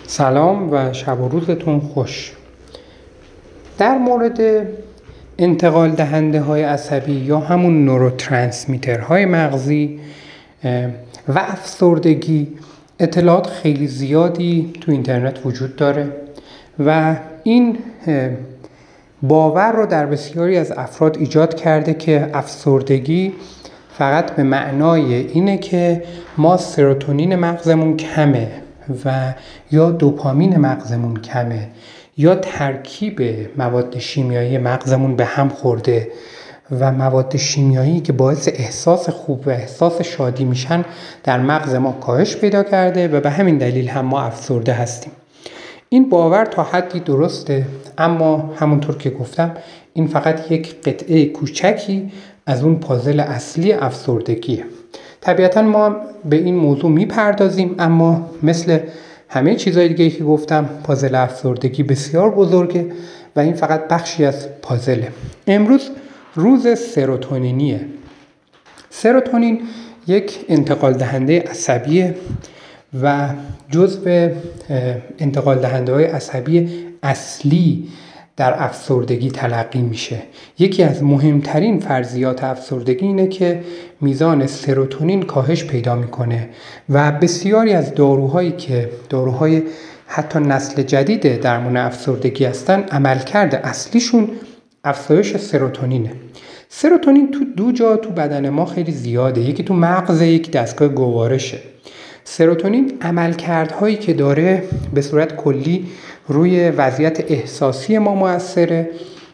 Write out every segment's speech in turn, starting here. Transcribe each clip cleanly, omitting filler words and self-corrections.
سلام و شب و روزتون خوش. در مورد انتقال دهنده های عصبی یا همون نوروترانسمیتر های مغزی و افسردگی اطلاعات خیلی زیادی تو اینترنت وجود داره و این باور رو در بسیاری از افراد ایجاد کرده که افسردگی فقط به معنای اینه که ما سروتونین مغزمون کمه و یا دوپامین مغزمون کمه یا ترکیب مواد شیمیایی مغزمون به هم خورده و مواد شیمیایی که باعث احساس خوب و احساس شادی میشن در مغز ما کاهش پیدا کرده و به همین دلیل هم ما افسرده هستیم. این باور تا حدی درسته، اما همونطور که گفتم این فقط یک قطعه کوچکی از اون پازل اصلی افسردگیه. طبیعتاً ما به این موضوع میپردازیم، اما مثل همه چیزهای دیگه که گفتم پازل افسردگی بسیار بزرگه و این فقط بخشی از پازله. امروز روز سروتونینیه. سروتونین یک انتقال دهنده عصبیه و جزو انتقال دهنده های عصبی اصلی در افسردگی تلقی میشه. یکی از مهمترین فرضیات افسردگی اینه که میزان سروتونین کاهش پیدا میکنه و بسیاری از داروهای حتی نسل جدید درمان افسردگی هستن، عملکرد اصلیشون افزایش سروتونینه. سروتونین تو دو جا تو بدن ما خیلی زیاده، یکی تو مغز، یکی دستگاه گوارشه. سروتونین عملکردهایی که داره به صورت کلی روی وضعیت احساسی ما مؤثره،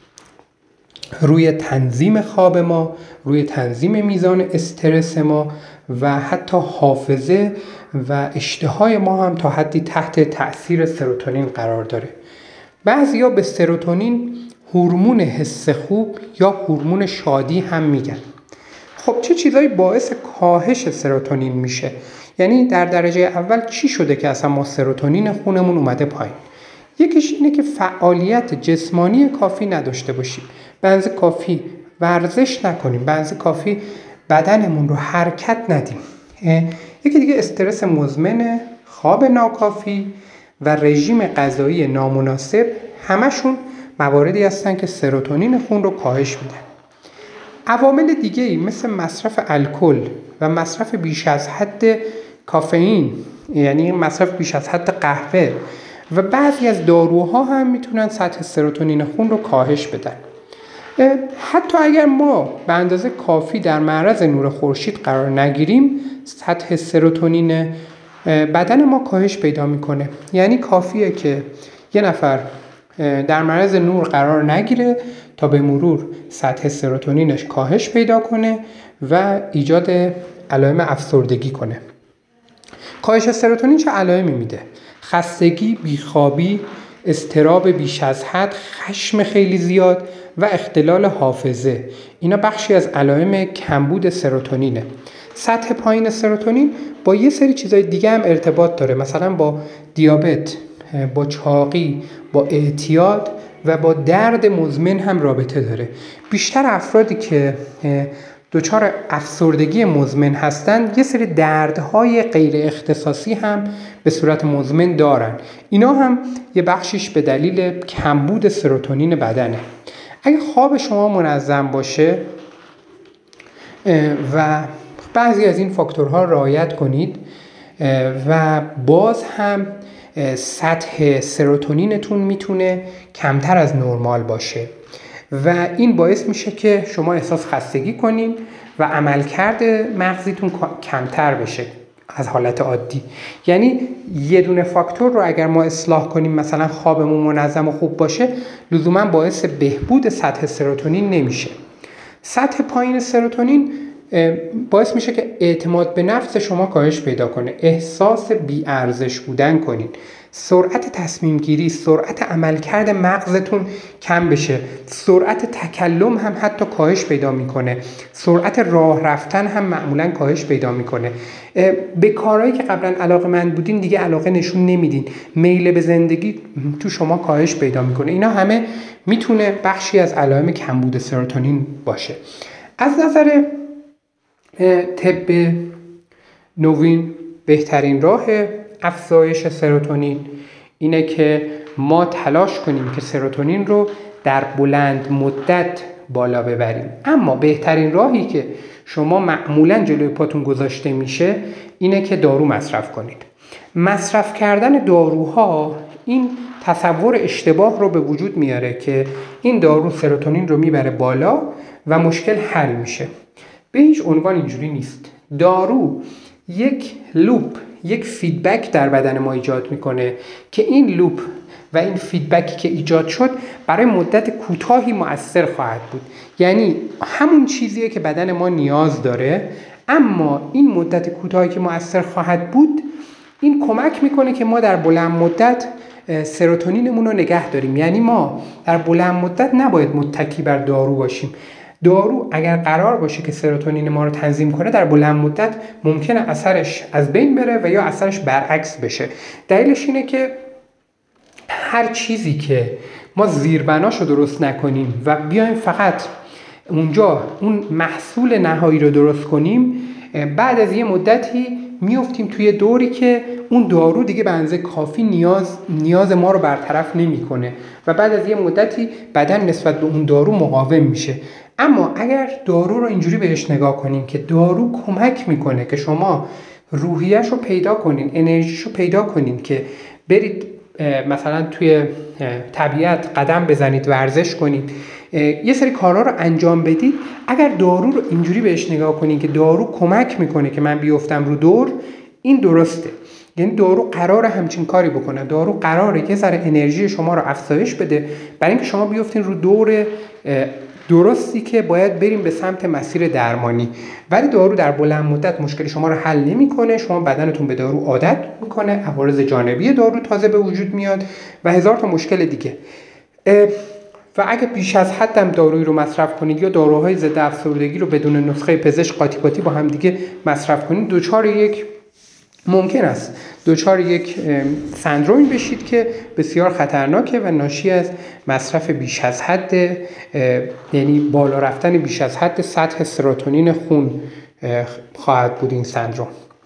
روی تنظیم خواب ما، روی تنظیم میزان استرس ما و حتی حافظه و اشتهای ما هم تا حدی تحت تأثیر سروتونین قرار داره. بعضیا به سروتونین هورمون حس خوب یا هورمون شادی هم میگن. خب چه چیزایی باعث کاهش سروتونین میشه؟ یعنی در درجه اول چی شده که اصلا ما سروتونین خونمون اومده پایین؟ یکیش اینه که فعالیت جسمانی کافی نداشته باشیم، به اندازه کافی ورزش نکنیم، به اندازه کافی بدنمون رو حرکت ندیم. یکی دیگه استرس مزمن، خواب ناکافی و رژیم غذایی نامناسب، همشون مواردی هستن که سروتونین خون رو کاهش میدن. عوامل دیگه‌ای مثل مصرف الکل و مصرف بیش از حد کافئین، یعنی مصرف بیش از حد قهوه و بعضی از داروها هم میتونن سطح سروتونین خون رو کاهش بدن. حتی اگر ما به اندازه کافی در معرض نور خورشید قرار نگیریم، سطح سروتونین بدن ما کاهش پیدا میکنه. یعنی کافیه که یه نفر در معرض نور قرار نگیره تا به مرور سطح سروتونینش کاهش پیدا کنه و ایجاد علائم افسردگی کنه. کاهش سروتونین چه علائمی میده؟ خستگی، بیخوابی، اضطراب بیش از حد، خشم خیلی زیاد و اختلال حافظه. اینا بخشی از علائم کمبود سروتونینه. سطح پایین سروتونین با یه سری چیزای دیگه هم ارتباط داره، مثلا با دیابت، با چاقی، با اعتیاد و با درد مزمن هم رابطه داره. بیشتر افرادی که دچار افسردگی مزمن هستند یه سری دردهای غیر اختصاصی هم به صورت مزمن دارن. اینا هم یه بخشیش به دلیل کمبود سروتونین بدنه. اگه خواب شما منظم باشه و بعضی از این فاکتورها رعایت کنید و باز هم سطح سروتونینتون میتونه کمتر از نرمال باشه و این باعث میشه که شما احساس خستگی کنین و عملکرد مغزیتون کمتر بشه از حالت عادی. یعنی یه دونه فاکتور رو اگر ما اصلاح کنیم، مثلا خوابمون منظم و خوب باشه، لزوما باعث بهبود سطح سروتونین نمیشه. سطح پایین سروتونین باعث میشه که اعتماد به نفس شما کاهش پیدا کنه، احساس بی‌ارزش بودن کنین، سرعت تصمیم گیری، سرعت عملکرد مغزتون کم بشه، سرعت تکلم هم حتی کاهش پیدا میکنه، سرعت راه رفتن هم معمولا کاهش پیدا میکنه. به کارهایی که قبلا علاقه‌مند بودین دیگه علاقه نشون نمیدین، میل به زندگی تو شما کاهش پیدا میکنه. اینا همه میتونه بخشی از علائم کمبود سروتونین باشه. از نظر طب نوین بهترین راه افزایش سروتونین اینه که ما تلاش کنیم که سروتونین رو در بلند مدت بالا ببریم. اما بهترین راهی که شما معمولاً جلوی پاتون گذاشته میشه اینه که دارو مصرف کنید. مصرف کردن داروها این تصور اشتباه رو به وجود میاره که این دارو سروتونین رو میبره بالا و مشکل حل میشه. به هیچ عنوان اینجوری نیست. دارو یک لوپ، یک فیدبک در بدن ما ایجاد میکنه که این لوپ و این فیدبکی که ایجاد شد برای مدت کوتاهی مؤثر خواهد بود. یعنی همون چیزیه که بدن ما نیاز داره، اما این مدت کوتاهی که مؤثر خواهد بود این کمک میکنه که ما در بلند مدت سروتونینمون رو نگه داریم. یعنی ما در بلند مدت نباید متکی بر دارو باشیم. دارو اگر قرار باشه که سروتونین ما رو تنظیم کنه، در بلند مدت ممکنه اثرش از بین بره و یا اثرش برعکس بشه. دلیلش اینه که هر چیزی که ما زیربناشو درست نکنیم و بیایم فقط اونجا اون محصول نهایی رو درست کنیم، بعد از یه مدتی میافتیم توی دوری که اون دارو دیگه به اندازه کافی نیاز ما رو برطرف نمیکنه و بعد از یه مدتی بدن نسبت به اون دارو مقاوم میشه. اما اگر دارو رو اینجوری بهش نگاه کنیم که دارو کمک میکنه که شما روحیه‌ش رو پیدا کنین، انرژیش رو پیدا کنین که برید مثلا توی طبیعت قدم بزنید، ورزش کنید، یه سری کارا رو انجام بدید. اگر دارو رو اینجوری بهش نگاه کنین که دارو کمک میکنه که من بیفتم رو دور، این درسته. یعنی دارو قراره همچین کاری بکنه. دارو قراره یه ذره انرژی شما رو افزایش بده برای اینکه شما بیفتین رو دور درستی که باید بریم به سمت مسیر درمانی. ولی دارو در بلند مدت مشکل شما رو حل نمیکنه. شما بدنتون به دارو عادت میکنه، عوارض جانبی دارو تازه به وجود میاد و هزار تا مشکل دیگه. و اگه بیش از حد هم دارویی رو مصرف کنید یا داروهای ضد افسردگی رو بدون نسخه پزشک قاطی قاطی با هم دیگه مصرف کنید، ممکن است دچار یک سندرومی بشید که بسیار خطرناکه و ناشی از مصرف بیش از حد، یعنی بالا رفتن بیش از حد سطح سروتونین خون خواهد بود این سندروم.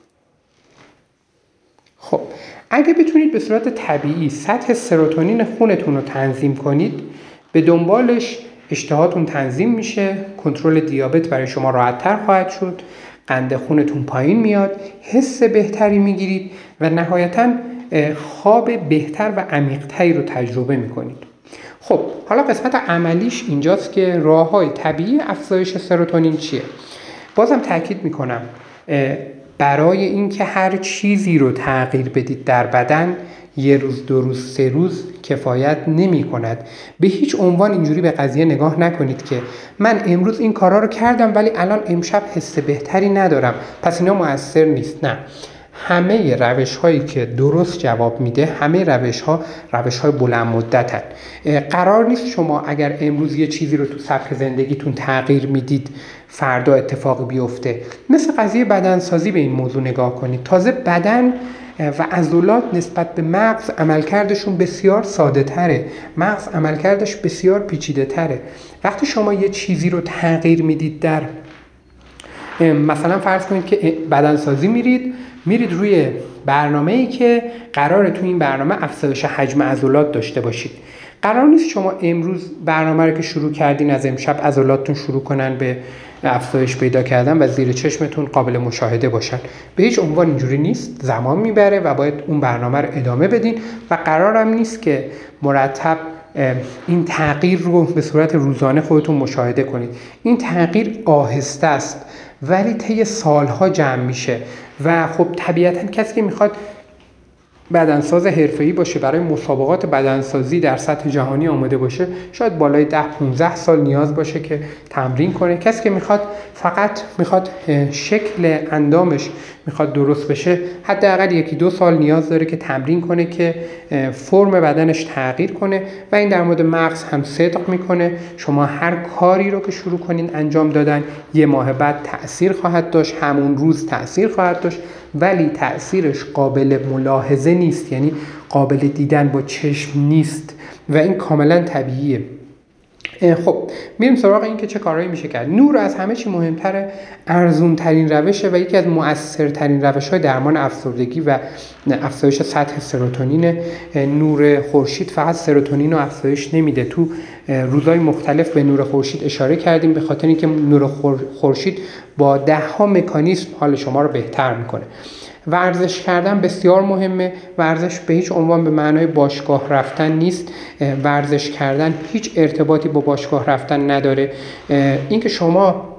خب اگه بتونید به صورت طبیعی سطح سروتونین خونتون رو تنظیم کنید، به دنبالش اشتهاتون تنظیم میشه، کنترل دیابت برای شما راحت‌تر خواهد شد، قند خونتون پایین میاد، حس بهتری میگیرید و نهایتاً خواب بهتر و عمیق‌تری رو تجربه میکنید. خب حالا قسمت عملیش اینجاست که راه‌های طبیعی افزایش سروتونین چیه؟ بازم تاکید میکنم برای اینکه هر چیزی رو تغییر بدید در بدن، یه روز، دو روز، 3 روز کفایت نمی کند. به هیچ عنوان اینجوری به قضیه نگاه نکنید که من امروز این کارا رو کردم ولی الان امشب حس بهتری ندارم پس اینا مؤثر نیست. نه، همه روش هایی که درست جواب میده، همه روش های بلند مدتن. قرار نیست شما اگر امروز یه چیزی رو تو سبک زندگیتون تغییر میدید فردا اتفاقی بیفته. مثل قضیه بدنسازی به این موضوع نگاه کنید. تازه بدن و عضلات نسبت به مغز عملکردشون بسیار ساده تره، مغز عملکردش بسیار پیچیده تره. وقتی شما یه چیزی رو تغییر میدید، در مثلا فرض کنید که بدنسازی میرید روی برنامه‌ای که قراره تو این برنامه افزایش حجم عضلات داشته باشید. قرار نیست شما امروز برنامه رو که شروع کردین از امشب عضلاتتون شروع کنن به افزایش پیدا کردن و زیر چشمتون قابل مشاهده باشن. به هیچ عنوان اینجوری نیست، زمان میبره و باید اون برنامه رو ادامه بدین و قرارم نیست که مرتب این تغییر رو به صورت روزانه خودتون مشاهده کنید. این تغییر آهسته است ولی طی سالها جمع میشه و خب طبیعتاً کسی که میخواد بدنساز حرفه‌ای باشه، برای مسابقات بدنسازی در سطح جهانی آماده باشه، شاید بالای 10-15 سال نیاز باشه که تمرین کنه. کسی که میخواد شکل اندامش درست بشه، حداقل 1-2 سال نیاز داره که تمرین کنه که فرم بدنش تغییر کنه و این در مورد مغز هم صدق میکنه. شما هر کاری رو که شروع کنین انجام دادن 1 ماه بعد تأثیر خواهد داشت، همون روز تأثیر خواهد داشت، ولی تأثیرش قابل ملاحظه نیست، یعنی قابل دیدن با چشم نیست و این کاملا طبیعیه. خب میریم سراغ این که چه کارهایی میشه کرد. نور از همه چی مهمتره، ارزون ترین روشه و یکی از مؤثرترین روش‌های درمان افسردگی و افزایش سطح سروتونین. نور خورشید فقط سروتونین رو افزایش نمیده. تو روزهای مختلف به نور خورشید اشاره کردیم به خاطر اینکه نور خورشید با 10 مکانیزم حال شما رو بهتر میکنه. ورزش کردن بسیار مهمه. ورزش به هیچ عنوان به معنای باشگاه رفتن نیست. ورزش کردن هیچ ارتباطی با باشگاه رفتن نداره. اینکه شما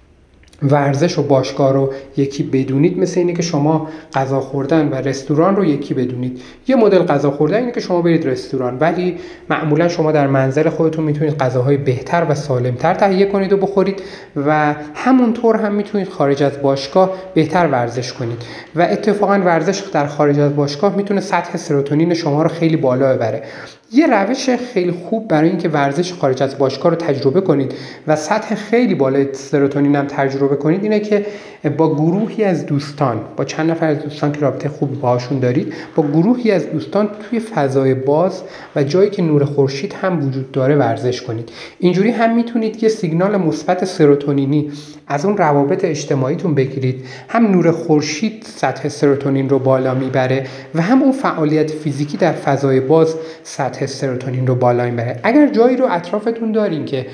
ورزش و باشگاه رو یکی بدونید مثل اینه که شما غذا خوردن و رستوران رو یکی بدونید. یه مدل غذا خوردن اینه که شما برید رستوران، ولی معمولا شما در منزل خودتون میتونید غذاهای بهتر و سالمتر تهیه کنید و بخورید و همونطور هم میتونید خارج از باشگاه بهتر ورزش کنید و اتفاقا ورزش در خارج از باشگاه میتونه سطح سروتونین شما رو خیلی بالا ببره. یه روش خیلی خوب برای اینکه ورزش خارج از باشگاه رو تجربه کنید و سطح خیلی بالای سروتونین هم تجربه کنید اینه که با گروهی از دوستان، با چند نفر از دوستان که رابطه خوبی باهاشون دارید، با گروهی از دوستان توی فضای باز و جایی که نور خورشید هم وجود داره ورزش کنید. اینجوری هم میتونید یه سیگنال مثبت سروتونینی از اون روابط اجتماعیتون بگیرید. هم نور خورشید سطح سروتونین رو بالا میبره و هم اون فعالیت فیزیکی در فضای باز سطح سروتونین رو بالا میبره. اگر جایی رو اطرافتون دارین که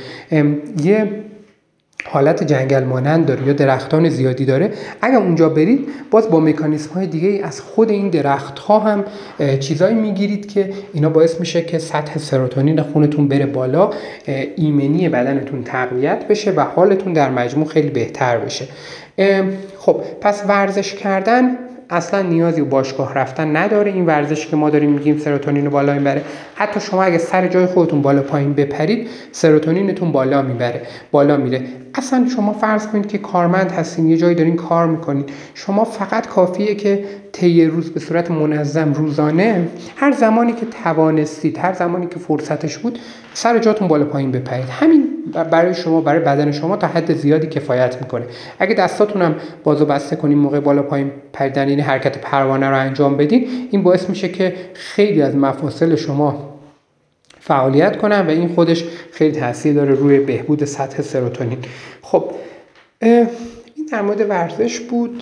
یه حالت جنگل مانند داره یا درختان زیادی داره، اگر اونجا برید باز با مکانیزم های دیگه از خود این درخت ها هم چیزایی میگیرید که اینا باعث میشه که سطح سروتونین خونتون بره بالا، ایمنی بدنتون تقویت بشه و حالتون در مجموع خیلی بهتر بشه. خب پس ورزش کردن اصلا نیازی به باشگاه رفتن نداره. این ورزش که ما داریم میگیم سروتونین رو بالا میبره، حتی شما اگه سر جای خودتون بالا پایین بپرید سروتونینتون بالا میره. اصلا شما فرض کنید که کارمند هستین، یه جایی دارین کار میکنید، شما فقط کافیه که طی روز به صورت منظم روزانه هر زمانی که توانستید، هر زمانی که فرصتش بود، سر جاتون بالا پایین بپرید. همین برای شما، برای بدن شما تا حد زیادی کفایت میکنه. اگه دستاتون هم باز و بسته کنین موقع بالا پایین پریدن، یعنی حرکت پروانه رو انجام بدین، این باعث میشه که خیلی از مفاصل شما فعالیت کنن و این خودش خیلی تاثیر داره روی بهبود سطح سروتونین. خب این در مورد ورزش بود.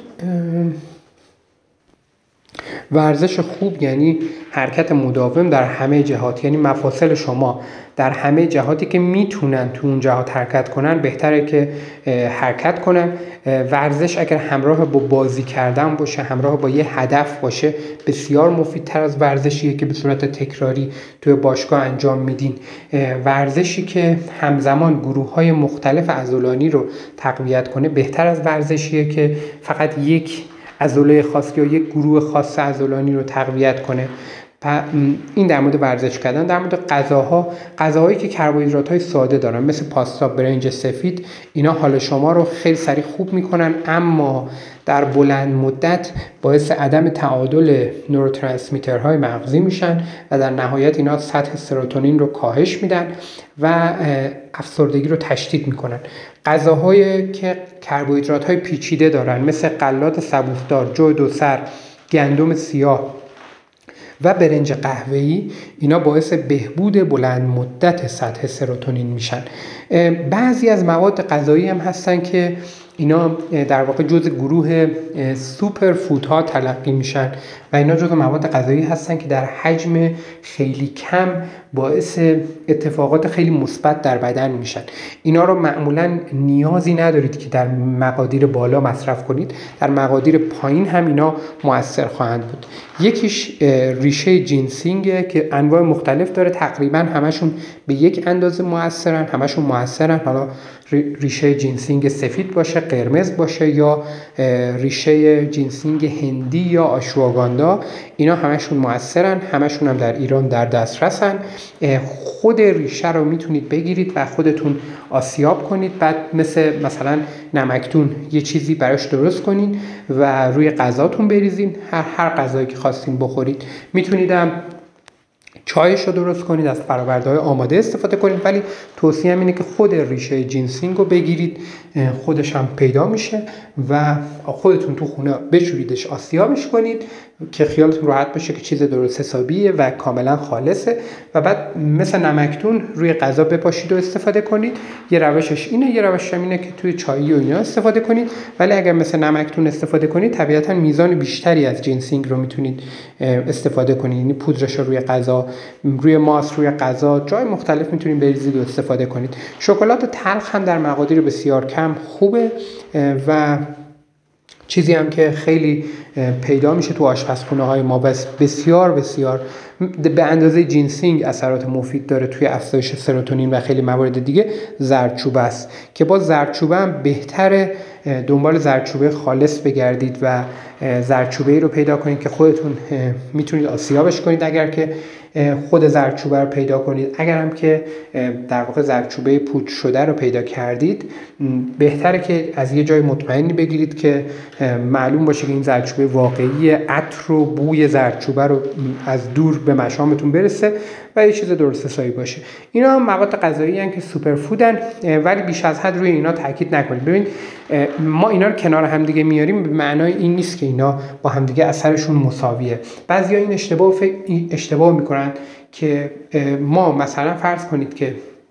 ورزش خوب یعنی حرکت مداوم در همه جهات، یعنی مفاصل شما در همه جهاتی که میتونن تو اون جهات حرکت کنن بهتره که حرکت کنن. ورزش اگر همراه با بازی کردن باشه، همراه با یه هدف باشه، بسیار مفیدتر از ورزشیه که به صورت تکراری توی باشگاه انجام میدین. ورزشی که همزمان گروه‌های مختلف عضلانی رو تقویت کنه بهتر از ورزشیه که فقط یک عضله خاص یا یک گروه خاص عضلانی رو تقویت کنه. این در مورد ورزش کردن. در مورد غذاهایی که کربوهیدرات‌های ساده دارن مثل پاستا، برنج سفید، اینا حال شما رو خیلی سریع خوب میکنن، اما در بلند مدت باعث عدم تعادل نوروترانسمیترهای مغزی میشن و در نهایت اینا سطح سروتونین رو کاهش میدن و افسردگی رو تشدید میکنن. غذاهایی که کربوهیدرات‌های پیچیده دارن مثل غلات سبوسدار، جو دو سر، گندم سیاه و برنج قهوه‌ای، اینا باعث بهبود بلند مدت سطح سروتونین میشن. بعضی از مواد غذایی هم هستن که اینا در واقع جزء گروه سوپر فودها تلقی میشن و اینا جزء مواد غذایی هستن که در حجم خیلی کم باعث اتفاقات خیلی مثبت در بدن میشن. اینا رو معمولا نیازی ندارید که در مقادیر بالا مصرف کنید، در مقادیر پایین هم اینا مؤثر خواهند بود. یکیش ریشه جینسینگه که انواع مختلف داره، تقریبا همشون به یک اندازه مؤثرن. حالا ریشه جینسینگ سفید باشه، قرمز باشه یا ریشه جینسینگ هندی یا آشواگاندا، اینا همشون مؤثرن، همشون هم در ایران در دسترسن. خود ریشه رو میتونید بگیرید و خودتون آسیاب کنید، بعد مثلا نمکتون یه چیزی براش درست کنین و روی غذاتون بریزین، هر غذایی که خواستین بخورید. میتونید هم چایش رو درست کنید، از فرآورده‌های آماده استفاده کنید، ولی توصیه اینه که خود ریشه جینسینگ رو بگیرید، خودش هم پیدا میشه و خودتون تو خونه بشوریدش، آسیابش کنید که خیالتون راحت باشه که چیز درست حسابیه و کاملا خالصه و بعد مثل نمکتون روی غذا بپاشید و استفاده کنید. یه روشش اینه، یه روشش اینه که توی چایی و اینا استفاده کنید، ولی اگر مثل نمکتون استفاده کنید طبیعتا میزان بیشتری از جینسینگ رو میتونید استفاده کنید، یعنی پودرش رو روی غذا، روی ماست، روی غذا، جای مختلف میتونید بریزید و استفاده کنید. شکلات تلخ هم در مقادیر بسیار کم خوبه و چیزی هم که خیلی پیدا میشه تو آشپزخونه‌های ما، بسیار بسیار به اندازه جینسینگ اثرات مفید داره توی افزایش سروتونین و خیلی موارد دیگه، زردچوبه است که با زردچوبه هم بهتره دنبال زردچوبه خالص بگردید و زردچوبه‌ای رو پیدا کنید که خودتون میتونید آسیابش کنید اگر که خود زردچوبه رو پیدا کنید. اگر هم که در واقع زردچوبه پودر شده رو پیدا کردید، بهتره که از یه جای مطمئنی بگیرید که معلوم باشه که این زردچوبه واقعی، عطر و بوی زردچوبه رو از دور به مشامتون برسه و یه چیز درست حسابی باشه. اینا هم مواد غذایی هستن که سوپر فودن، ولی بیش از حد روی اینا تاکید نکنید. ببین ما اینا رو کنار هم دیگه میاریم به معنای این نیست که اینا با هم دیگه اثرشون مساویه. بعضیا این اشتباه میکنن که ما مثلا فرض کنید که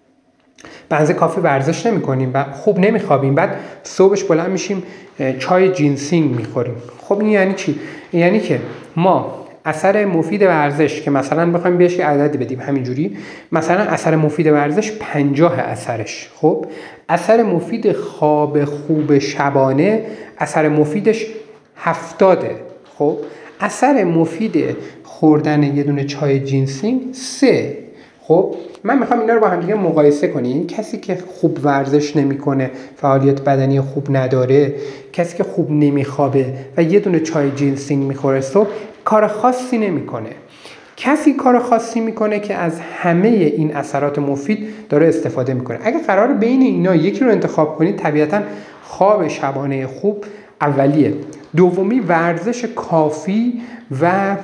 بعضی کافی ورزش نمی‌کنیم و خوب نمیخوابیم، بعد صبحش بلند میشیم چای جینسینگ میخوریم. خب این یعنی چی؟ یعنی که ما اثر مفید ورزش که مثلا بخوایم بهش یه عددی بدیم همینجوری، مثلا اثر مفید ورزش 50 اثرش، خب اثر مفید خواب خوب شبانه اثر مفیدش 70، خب اثر مفید خوردن یه دونه چای جینسینگ 3. خب من میخوام اینا رو با هم دیگه مقایسه کنیم. کسی که خوب ورزش نمیکنه، فعالیت بدنی خوب نداره، کسی که خوب نمیخوابه و یه دونه چای جینسینگ میخوره صبح، کار خاصی نمیکنه. کسی کار خاصی میکنه که از همه این اثرات مفید داره استفاده میکنه. اگه قرار بین اینا یکی رو انتخاب کنید، طبیعتا خواب شبانه خوب اولیه، دومی ورزش کافی و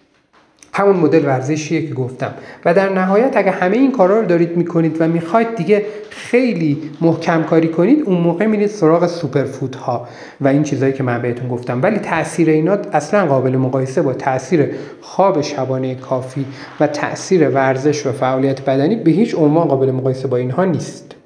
همون مدل ورزشیه که گفتم، و در نهایت اگه همه این کارا رو دارید میکنید و میخواید دیگه خیلی محکم کاری کنید، اون موقع میرید سراغ سوپر فودها و این چیزایی که من بهتون گفتم. ولی تأثیر اینا اصلا قابل مقایسه با تأثیر خواب شبانه کافی و تأثیر ورزش و فعالیت بدنی به هیچ عنوان قابل مقایسه با اینها نیست.